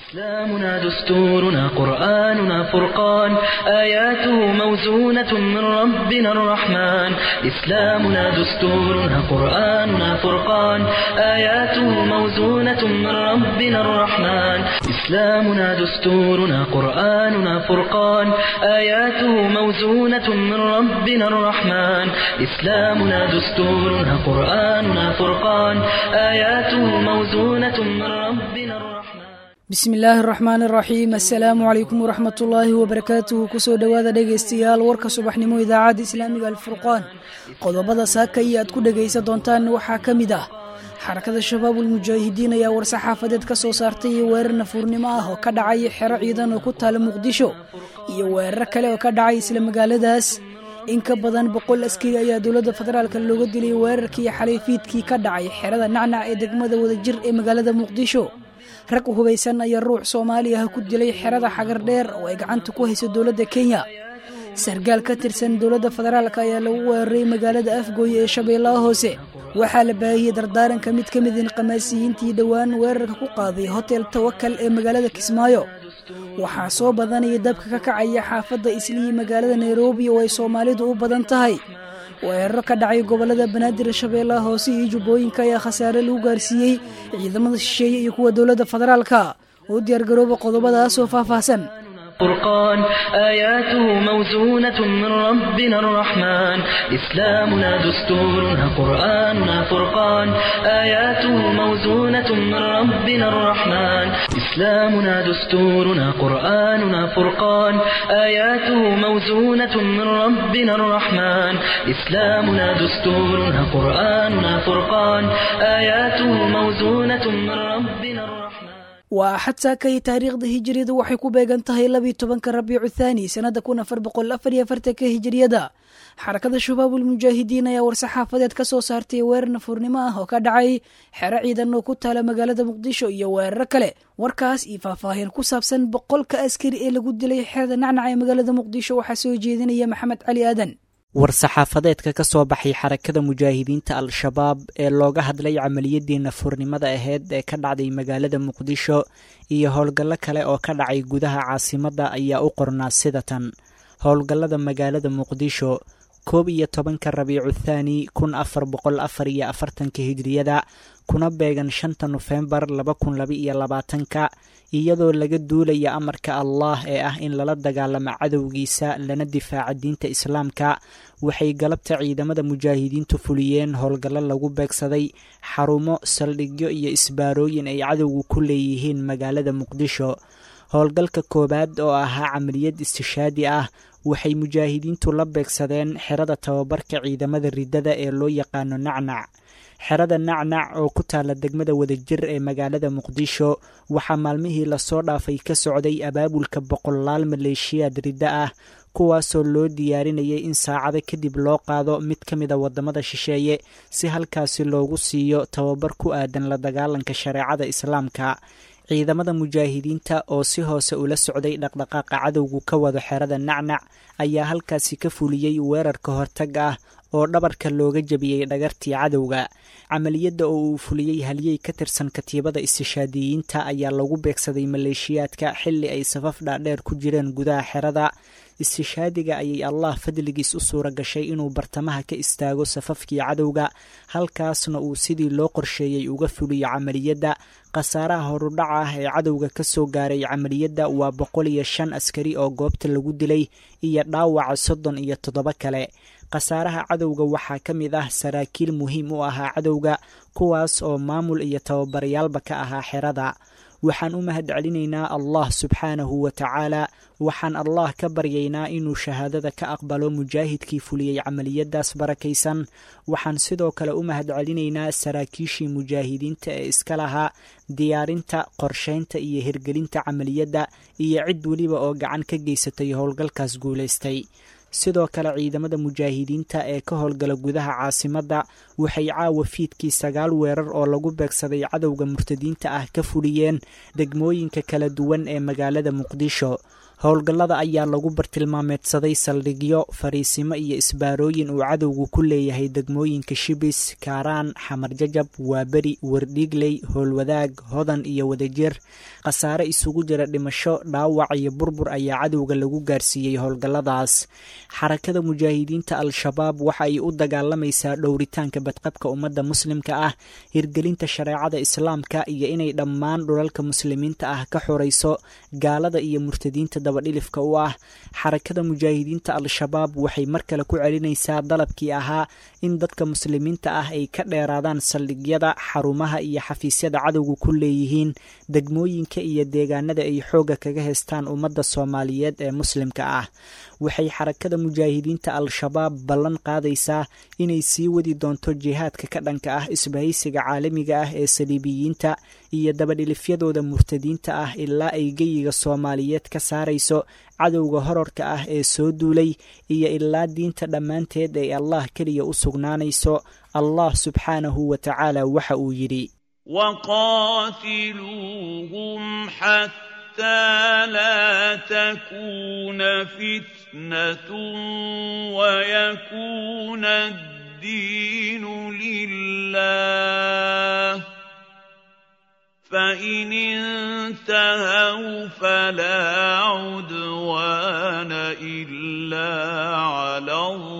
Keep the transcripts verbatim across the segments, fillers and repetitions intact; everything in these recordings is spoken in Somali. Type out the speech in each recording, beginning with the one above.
إسلامنا دستورنا قرآننا فرقان آياته موزونة من ربنا الرحمن إسلامنا دستورنا قرآننا فرقان آياته موزونة من ربنا الرحمن إسلامنا دستورنا قرآننا فرقان آياته موزونة من ربنا الرحمن إسلامنا دستورنا قرآننا فرقان آياته موزونة من ربنا الرحمن بسم الله الرحمن الرحيم السلام عليكم ورحمة الله وبركاته كسو دوادا dhegeystayaal warka subaxnimo idaacada islaamiga alfurqaan qodobada saaka iyo aad ku dhageysan doontaan waxa kamid ah xarakada shabaabul mujaahidiin ayaa war saxaafadeed ka soo saartay weerar nafuurnimo ah oo ka dhacay xero ciidan oo ku taal Muqdisho iyo weerar kale oo ka dhacay isla magaaladaas in ka badan boqol askari ayaa dawladda federaalka looga dilay weerarkii xalay fiidkii ka dhacay xerada nacnac ee degmada wadajir ee magaalada Muqdisho rag u hubaysan ayaa ruux Soomaali ah ku dilay xerada xagar dheer oo ay gacanta ku hayso dawladda Kenya sargaal ka tirsan dawladda federaalka ayaa lagu weeraray magaalada Afgooy ee Shabeellaha Hoose waxaa la baahiyay dardaaranka mid ka mid ah qamaasiyiintii dhawaan weerarka ku qaaday hotel Tawakkal ee magaalada Kismaayo waxaa soo badanaya dabka ka kacaya xaafadda Islii magaalada Nairobi oo ay Soomaalidu u badan tahay weerar ka dhacay gobolada Banaadir Shabeellaha Hoose iyo Jubbooyinka ayaa khasaare lagu gaarsiiyay ciidamada shisheeye iyo kuwa dawladda federaalka oo diyaar garooba qodobadaas oo faahfaahsan فرقان آياته موزونة من ربنا الرحمن إسلامنا دستورنا قرآننا فرقان آياته موزونة من ربنا الرحمن إسلامنا دستورنا قرآننا فرقان آياته موزونة من ربنا الرحمن إسلامنا دستورنا قرآننا فرقان آياته موزونة من ربنا الرحمن waa xataa kay taariikhda hijriyada waxay ku beegan tahay laba iyo tobanka Rabiicu Thaani sanada kun afar boqol afar iyo afartan ka hijriyada xarakada shabaabul mujaahidiin ayaa war saxaafadeed ka soo saartay weerar nafuurnimo ah oo ka dhacay xero ciidan oo ku taala magaalada Muqdisho iyo weerar kale warkaas iyo faahfaahin ku saabsan boqolka askari ee lagu dilay xerada nacnac ee magaalada Muqdisho waxa soo jeedinaya Maxamed Cali Aadan war saxaafadeedka ka soo baxay xarakada mujaahidiinta al-shabaab ee looga hadlay camaliyadii nafuurnimada ahayd ee ka dhacday magaalada Muqdisho iyo howlgallo kale oo ka dhacay gudaha caasimadda ayaa u qornaa sida tan howlgallada magaalada Muqdisho koob iyo tobanka Rabiicu Thaani kun afar boqol afar iyo afartan ka hijriyada kuna beegan shanta November laba kun laba iyo labaatan ka iyadoo laga duulaya amarka Allah ee ah in lala dagaalamo cadowgiisa lana difaaco diinta islaamka waxay galabta ciidamada mujaahidiintu fuliyeen howlgallo lagu beegsaday xarumo saldhigyo iyo isbaarooyin ay cadowgu ku leeyihiin magaalada Muqdisho howlgalka koobaad oo ahaa camaliyad istishaadi ah waxay mujaahidiintu la beegsadeen xerada tababarka ciidamada ridada ee loo yaqaano nacnac xerada nacnac oo ku taala degmada wadajir ee magaalada Muqdisho waxaa maalmihii la soo dhaafay ka socday abaabulka boqolaal maleeshiyaad ridda ah kuwaasoo loo diyaarinayay in saacado kadib loo qaado mid ka mid ah wadamada shisheeye si halkaasi loogu siiyo tababar ku aadan la dagaalanka shareecada islaamka ciidamada mujaahidiinta oo si hoose ula socday dhaqdhaqaaqa cadowgu ka wado xerada nacnac ayaa halkaasi ka fuliyay weerarka hortag ah oo dhabarka looga jabiyay dhagartii cadowga camaliyadda oo uu fuliyay haliyey ka tirsan katiibada istishaadiyiinta ayaa lagu beegsaday maleeshiyaadka xilli ay safaf dhaadheer ku jireen gudaha xerada istishaadiga ayay Allah fadligiis u suura gashay inuu bartamaha ka istaago safafkii cadowga halkaasna uu sidii loo qorsheeyay uga fuliyo camaliyadda qasaaraha horudhaca ah ee cadowga ka soo gaaray camaliyadda waa boqol iyo shan askari oo goobta lagu dilay iyo dhaawaca soddon iyo toddoba kale qasaaraha cadowga waxaa ka mid ah saraakiil muhiim u ahaa cadowga kuwaas oo maamul iyo tababarayaalba ka ahaa xerada waxaan u mahad celinaynaa Allah subxaanahu wa tacaala waxaan Allah ka baryaynaa inuu shahaadada ka aqbalo mujaahidkii fuliyey camaliyadaas barakaysan waxaan sidoo kale u mahad celinaynaa saraakiishii mujaahidiinta ee iska lahaa diyaarinta qorsheynta iyo hirgelinta camaliyadda iyo cid waliba oo gacan ka geysatay howlgalkaas guulaystay sidoo kale ciidamada mujaahidiinta ee ka howlgala gudaha caasimadda waxay caawa fiidkii sagaal weerar oo lagu beegsaday cadowga murtadiinta ah ka fuliyeen degmooyinka kala duwan ee magaalada Muqdisho howlgallada ayaa lagu bartilmaameedsaday saldhigyo fariisimo iyo isbaarooyin uu cadowgu ku leeyahay degmooyinka shibis kaaraan xamar jajab waaberi wardhiigley howlwadaag hodan iyo wadajir khasaare isugu jira dhimasho dhaawac iyo burbur ayaa cadowga lagu gaarsiiyey howlgalladaas xarakada mujaahidiinta al-shabaab waxa ay u dagaalamaysaa dhowritaanka badqabka ummadda muslimka ah hirgelinta shareecada islaamka iyo inay dhammaan dhulalka muslimiinta ah ka xorayso gaalada iyo murtadiinta dabadhilifka u ah xarakada mujaahidiinta al-shabaab waxay mar kale ku celinaysaa dalabkii ahaa in dadka muslimiinta ah ay ka dheeraadaan saldhigyada xarumaha iyo xafiisyada cadowga ku leeyihiin degmooyinka iyo deegaanada ay xooga kaga heystaan ummadda soomaaliyeed ee muslimka ah waxay xarakada mujaahidiinta al-shabaab ballan qaadaysaa inay sii wadi doonto jihaadka ka dhanka ah isbahaysiga caalamiga ah ee saliibiyiinta iyo dabadhilifyadooda murtadiinta ah ilaa ay geyiga soomaaliyeed ka saarayso cadowga horarka ah ee soo duulay iyo ilaa diinta dhammaanteed ay allah keliya u sugnaanayso allah subxaanahu wa tacaala waxa uu yidhi waqaatiluuhum xataa laa takuuna fitnatun wayakuuna addiinu lilah فإن انتهوا فلا عدوان إلا على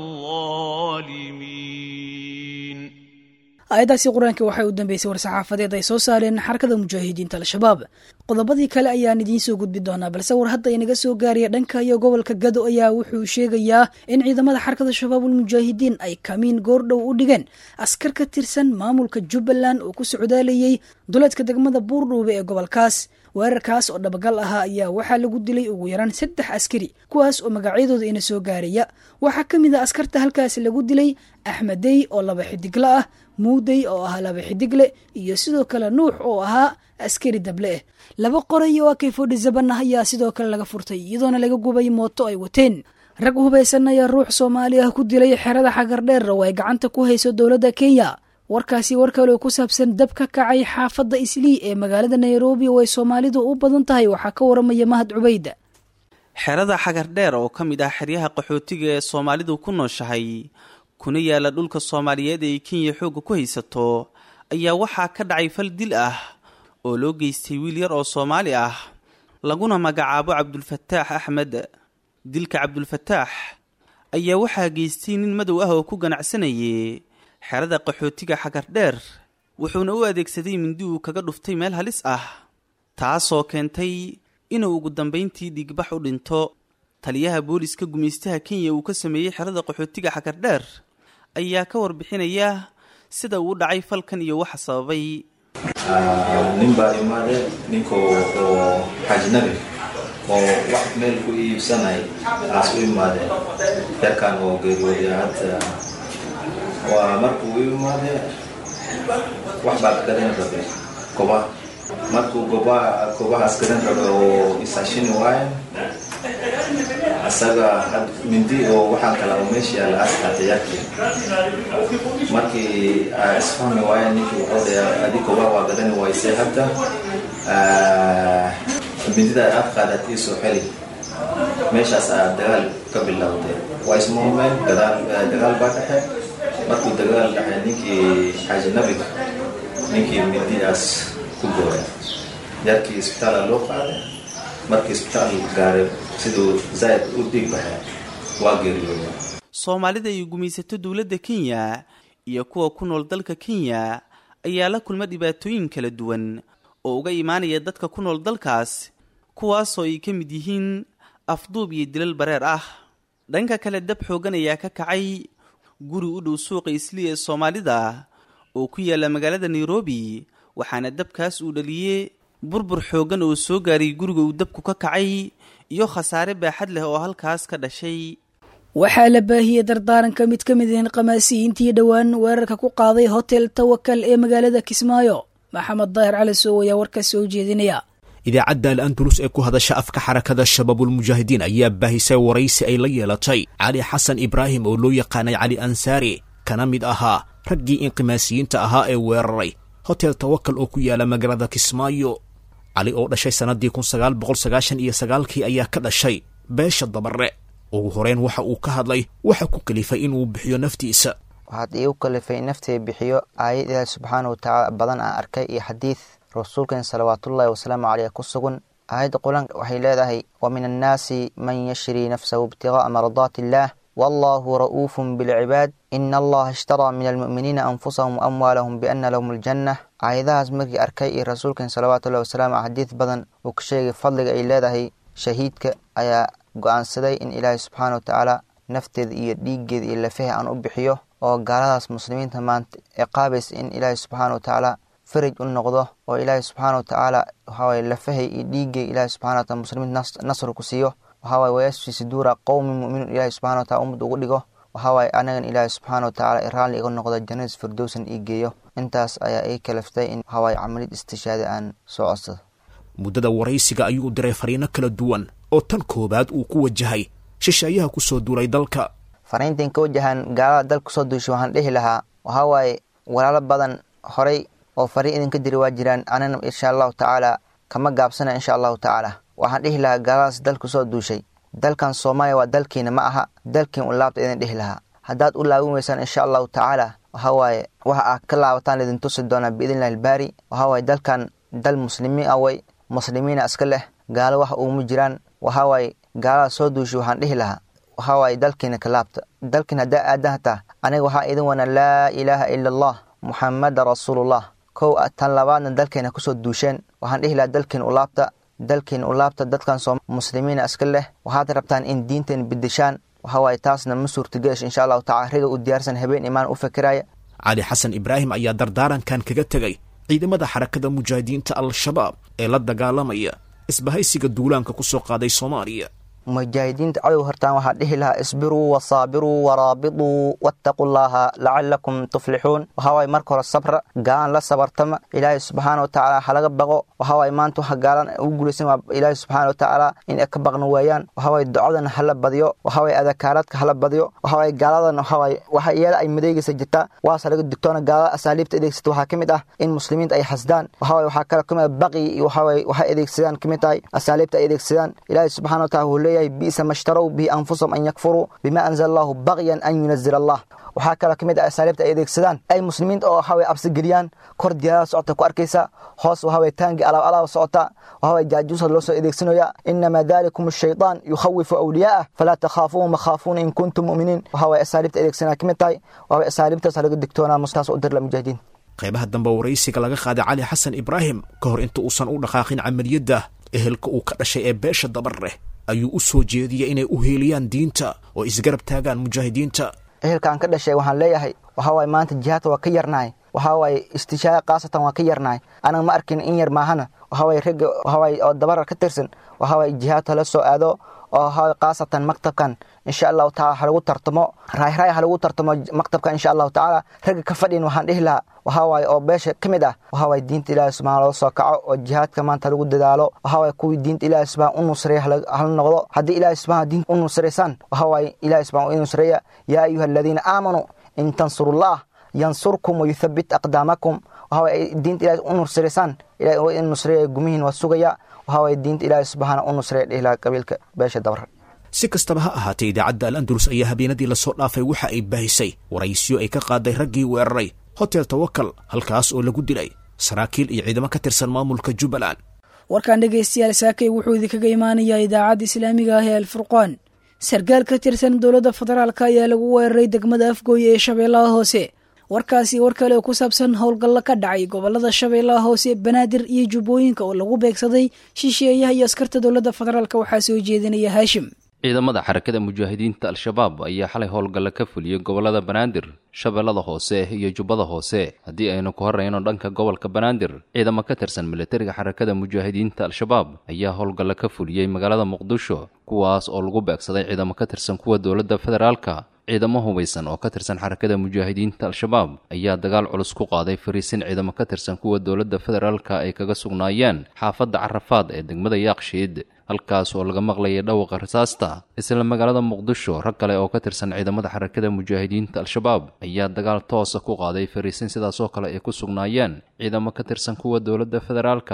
الظالمين aayadaasi qur-aanka waxay u dambeysay war-saxaafadeed ay soo saareen xarakada mujaahidiinta al-shabaab qodobadii kale ayaan idiin soo gudbi doonaa balse war hadda inaga soo gaaraya dhanka iyo gobolka gado ayaa wuxuu sheegayaa in ciidamada xarakada shabaabulmujaahidiin ay kamiin goordhow u dhigeen askar ka tirsan maamulka jubbaland oo ku socdaalayay duleedka degmada buurdhuube ee gobolkaas weerarkaas oo dhabagal ahaa ayaa waxaa lagu dilay ugu yaraan saddex askari kuwaas oo magacyadooda ina soo gaaraya waxaa ka mid a askarta halkaasi lagu dilay axmedey oo laba xidigle ah muudey oo ahaa laba xidigle iyo sidoo kale nuux oo ahaa askari dable ah laba qoray oo akayfodhi zaban ah ayaa sidoo kale laga furtay iyadoona laga gubay mooto ay wateen rag hubaysan ayaa ruux soomaali ah ku dilay xerada xagardheer oo ay gacanta ku hayso dowladda kenya warkaasi war kale oo ku saabsan dab ka kacay xaafadda islii ee magaalada nairobi oo ay soomaalidu u badan tahay waxaa ka waramaya mahad cubayda xerada xagardheer oo ka mid ah xeryaha qaxootiga ee soomaalidu ku nooshahay kuna yaala dhulka soomaaliyeed ee kenya xoogga ku haysato ayaa waxaa ka dhacay fal dil ah oo loo geystay wiil yar oo soomaali ah laguna magacaabo cabdulfataax axmed dilka cabdulfataax ayaa waxaa geystay nin madow ah oo ku ganacsanayay xerada qaxootiga xagardheer wuxuuna u adeegsaday mindi uu kaga dhuftay meel halis ah taasoo keentay inuu ugu dambayntii dhiigbax u dhinto taliyaha booliska gumaystaha kenya uu ka sameeyey xerada qaxootiga xagardheer ayaa ka warbixinaya sida uu dhacay falkan iyo waxa sababay nin baa imaade ninka oo xajnabi oo wax meel ku iibsanay aas u imaade yarkaan oo geeriyooday hadda waa markuu u imaade wax baa gadan rabe koba markuu goba kobahaas gadan rabe oo isaashini waaye asaga mindi oo waxaan kala oo meesha yaala askaatay yarkii markii isfahmi waaye ninkii wuxuu dhahay adi koba waa gadani waysay hadda mindida aad qaadat ii soo xeli meeshaas aa dagaal ka bilowday waa ismuhumeen dagaal baa dhexe markuu dagaal dhexe ninkii xaaji nabiga ninkii mindidaas ku gooray yarkii isbitaala loo qaaday markii isbitaal gaaray siduu zayd u dhiig baxay waa geeriyooday soomaalida ay gumaysato dowladda kenya iyo kuwa ku nool dalka kenya ayaa la kulma dhibaatooyin kala duwan oo uga imaanaya dadka ku nool dalkaas kuwaasoo ay ka mid yihiin afduub iyo dilal bareer ah dhanka kale dab xoogan ayaa ka kacay guri u dhow suuqa islii ee soomaalida oo ku yaala magaalada nairobi waxaana dabkaas uu dhaliyey burbur xoogan oo soo gaaray guriga uu dabku ka kacay iyo khasaare baaxad leh oo halkaas ka dhashay waxaa la baahiyey dardaaranka mid ka mid ah qamaasiyiintii dhowaan weerarka ku qaaday hotel tawakal ee magaalada kismaayo maxamed daahir cali sow ayaa warkaas soo jeedinaya idaacadda al-andalus ee ku hadasha afka xarakada shabaabulmujaahidiin ayaa baahisay waraysi ay la yeelatay cali xasan ibraahim oo loo yaqaanay cali ansaari kana mid ahaa raggii inqimaasiyiinta ahaa ee weeraray hotel tawakal oo ku yaala magaalada kismaayo cali oo dhashay sannaddii kun sagaal boqol sagaashan iyo sagaalkii ayaa ka dhashay beesha dabarre ugu horeyn waxa uu ka hadlay waxa ku kalifay inuu bixiyo naftiisa. waxaad iigu kalifay naftay bixiyo aayad ilaahi subxaanahu watacaala badan aan arkay iyo xadiid rasuulkeen salawaatullaahi wasalaamu caleyh ku sugan. aayadda qur-aanka waxay leedahay wa min annaasi man yashrii nafsahu ibtigaaa mardaati illaah wallaahu ra'uufun bilcibaad ina allaha ishtaraa min almu'miniina anfusahum wa amwaalahum biana lahum aljannah. aayadahaas markii arkay iyo rasuulkeen salawaatullahi wasalaamu caleyh xadiid badan uu ka sheegay fadliga ay leedahay shahiidka ayaa go-aansaday in ilaahay subxaana watacaala nafteeda iyo dhiiggeeda iyo lafaha aan u bixiyo oo gaaladaas muslimiinta maanta ciqaabaysa in ilaahay subxaana watacaala faraj u noqdo oo ilaahay subxaana watacaala waxaawaye lafahay iyo dhiiggay ilaahay subxana wataala muslimiinta nasr ku siiyo waxaawaye wayasfi suduura qowmi mu'miniin ilaahay subxana wataala ummad ugu dhigo waxaawaye anagan ilaahay subxaana watacaala raalli iga noqdo jannadis firdowsan ii geeyo. intaas ayaa ii kalaftay in waxaawaye camalid istishaada aan soo codsado. muddada waraysiga ayuu diray fariino kala duwan oo tan koowaad uu ku wajahay shisheeyaha ku soo duulay dalka. fariintan ka wajahan gaalada dalka kusoo duushay waxaan dhihi lahaa waxaawaye walaalo badan horay oo fariin idinka diri waa jiraan anana insha allahu tacaala kama gaabsana insha allahu tacaala. waxaan dhihi lahaa gaaladaas dalka kusoo duushay dalkan soomaaliya waa dalkiina ma aha dalkiin u laabta idin dhihi lahaa. haddaad u laabin weysaan insha allahu tacaala waxawaaye waxa aad ka laabataan idin tusi doonaa biidnillahi albaari. waxawaaye dalkan dal muslimiin ah way muslimiina iska leh gaalo wax uguma jiraan. waxawaaye gaalada soo duushay waxaan dhihi lahaa waxawaaye dalkiina ka laabta. dalkiin haddaa aadan hataa aniga waxaa idin wana laa ilaaha ila allah muxamada rasuulullah. kow tan labaadna dalkeena kusoo duusheen waxaan dhihi lahaa dalkiin u laabta dalkiin u laabta dadkan soo muslimiina iska leh waxaad rabtaan in diinteen bedeshaan waxawaaye taasna ma suurtageesh insha allahu tacala riga u diyaarsan habeen imaan u fikiraya. cali xasan ibraahim ayaa dardaarankan kaga tegay ciidamada xarakada mujaahidiinta al-shabaab ee la dagaalamaya isbahaysiga duulaanka ku soo qaaday soomaaliya. mujaahidiinta cadow hortaan waxaa dhihi lahaa isbiruu wasaabiruu waraabiduu wattaqu llaaha lacalakum tuflixuun. waxawaaye marka hore sabra gaalan la sabartama ilaahay subxaana watacaala halaga baqo. waxawaaye maanta waxa gaalan ugu guulaysan waa ilaahay subxaana watacaala in ay ka baqno weeyaan. waxawaaye ducadan hala badiyo waxawaaye adakaaradka hala badiyo. waxawaaye gaaladan waxawaaye waxa iyada ay madeegaysa jirtaa waase laga digtoona gaalada asaaliibta adeegsata waxaa ka mid ah in muslimiinta ay xasdaan. waxawaaye waxaa kale kamid ah baqi iyo waxawaaye waxay adeegsadaan kamid tahay asaaliibta ay adeegsadaan. ilaahay subxaana wataala wuxuu leeyahay bi'sa ma ishtarow bihi anfusahum an yakfuruu bima anzala allahu bagyan an yunazila allah. waxaa kale kamid ah asaaliibta ay adeegsadaan ay muslimiinta oo waxawaaye absigeliyaan kor diyaarada socota ku arkaysa hoos waxawaaye taangi alaab alaab socota waxawaaye jaajuusa loo soo adeegsanaya. inamaa dalikum ashaytaan yukhawifu awliyaa'ah falaa takhaafuuhum wakhaafuuna in kuntum mu'miniin. waxawaaye asaaliibta adeegsanaa kamid tahay waxawaaye asaaliibtaas laga digtoonaa mustaas u dirla mujaahidiin. qaybaha dambe waraysiga laga qaaday cali xasan ibraahim ka hor inta uusan u dhaqaaqin camaliyadda ehelka uu ka dhashay ee beesha dabarre ayuu u soo jeediyey inay u heeliyaan diinta oo isgarab taagaan mujaahidiinta. ehelkaan ka dhashay waxaan leeyahay waxawaaye maanta jihaadka waa ka yarnahay waxawaaye istishaada khaasatan waa ka yarnahay anaga ma arkin in yar maahana waxawaaye ragga waxawaaye oo dabarar ka tirsan waxawaaye jihaadka la soo aado oo waxawaaye khaasatan maktabkan insha allahu tacaala halagu tartamo raayraay halagu tartamo maktabkan insha allahu tacaala ragga ka fadhin waxaan dhihi lahaa waxawaaye oo beesha ka mid ah waxawaaye diinta ilaahay subxaana loo soo kaco oo jihaadka maanta lagu dadaalo waxawaaye kuwii diinta ilaahay subxaana u nusreeya hala noqdo. haddii ilaahay subxaana diinta u nusraysaan waxawaaye ilaahay subxaana u nusreeya yaa ayuha aladiina aamanuu in tansurullah yansurkum wayuthabbit aqdaamakum. waxawaaye diinta ilaahay u nusraysaan ilaahay waa in nusreeya gumihiin waa sugaya waxawaaye diinta ilaahay subxaana u nusreeya dhihi lahaa qabiilka beesha dabar. si kastaba ha ahaatee idaacadda al-andalus ayaa habeenadii lasoo dhaafay waxa ay baahisay waraysyo ay ka qaaday raggii weeraray hotel tawakal halkaas oo lagu dilay saraakiil iyo ciidamo ka tirsan maamulka jubbaland. warkaan dhegaystayaal saakay wuxuu idinkaga imaanayaa idaacadda islaamiga ah ee alfurqaan. sarkaal ka tirsan dowladda federaalk ayaa lagu weeraray degmada afgooye ee shabeellaha hoose. warkaasi war kale oo ku saabsan howlgallo ka dhacay gobolada shabeellaha hoose banaadir iyo jubbooyinka oo lagu beegsaday shisheeyaha iyo askarta dowladda federaalk waxaa soo jeedinaya haashim. ciidamada xarakada mujaahidiinta al-shabaab ayaa xalay howlgalla ka fuliyey gobolada banaadir shabeellada hoose iyo jubbada hoose. haddii aynu ku horrayno dhanka gobolka banaadir ciidamo ka tirsan militariga xarakada mujaahidiinta al-shabaab ayaa howlgalla ka fuliyey magaalada muqdisho kuwaas oo lagu beegsaday ciidamo ka tirsan kuwa dowladda federaalka. ciidamo hubaysan oo ka tirsan xarakada mujaahidiinta al-shabaab ayaa dagaal culus ku qaaday fariisin ciidamo ka tirsan kuwa dowladda federaalka ay kaga sugnaayeen xaafadda carafaad ee degmada yaaqshiid halkaas oo laga maqlayay dhawaqa rasaasta. isla magaalada muqdisho rag kale oo ka tirsan ciidamada xarakada mujaahidiinta al-shabaab ayaa dagaal toosa ku qaaday fariisin sidaas oo kale ay ku sugnaayeen ciidamo ka tirsan kuwa dowladda federaalka.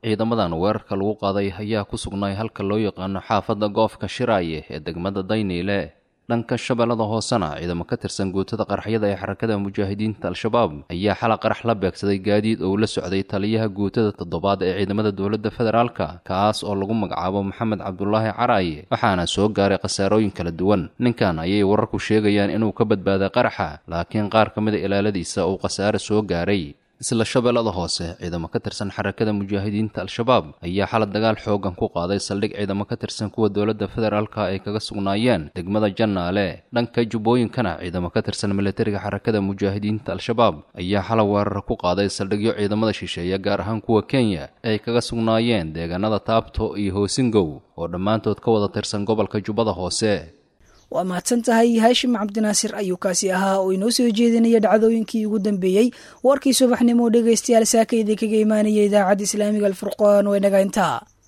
ciidamadan weerarka lagu qaaday ayaa ku sugnay halka loo yaqaano xaafadda goofka shiraaye ee degmada dayniile dhanka shabeellada hoosena ciidamo ka tirsan guutada qaraxyada ee xarakada mujaahidiinta al-shabaab ayaa xala qarax la beegsaday gaadiid oo la socday taliyaha guutada toddobaad ee ciidamada dowladda federaalka kaas oo lagu magacaabo maxamed cabdulaahi caraaye waxaana soo gaaray khasaarooyin kala duwan ninkan ayay wararku sheegayaan inuu ka badbaaday qaraxa laakiin qaar ka mid a ilaaladiisa uu khasaare soo gaaray isla shabeellada hoose ciidamo ka tirsan xarakada mujaahidiinta al-shabaab ayaa xalad dagaal xoogan ku qaaday saldhig ciidamo ka tirsan kuwa dowladda federaalka ay kaga sugnaayeen degmada jannaale dhanka jubbooyinkana ciidamo ka tirsan militariga xarakada mujaahidiinta al-shabaab ayaa xalay weerar ku qaaday saldhigyo ciidamada shisheeye gaar ahaan kuwa kenya ay kaga sugnaayeen deegaanada taabto iyo hoosingow oo dhammaantood ka wada tirsan gobolka jubbada hoose waa mahadsan tahay haashim cabdinaasir ayuu kaasi ahaa oo inoo soo jeedinaya dhacdooyinkii ugu dambeeyey warkii subaxnimo dhegaystayaal saakayda kaga imaanaya idaacadda islaamiga alfurqaan waa inaga intaa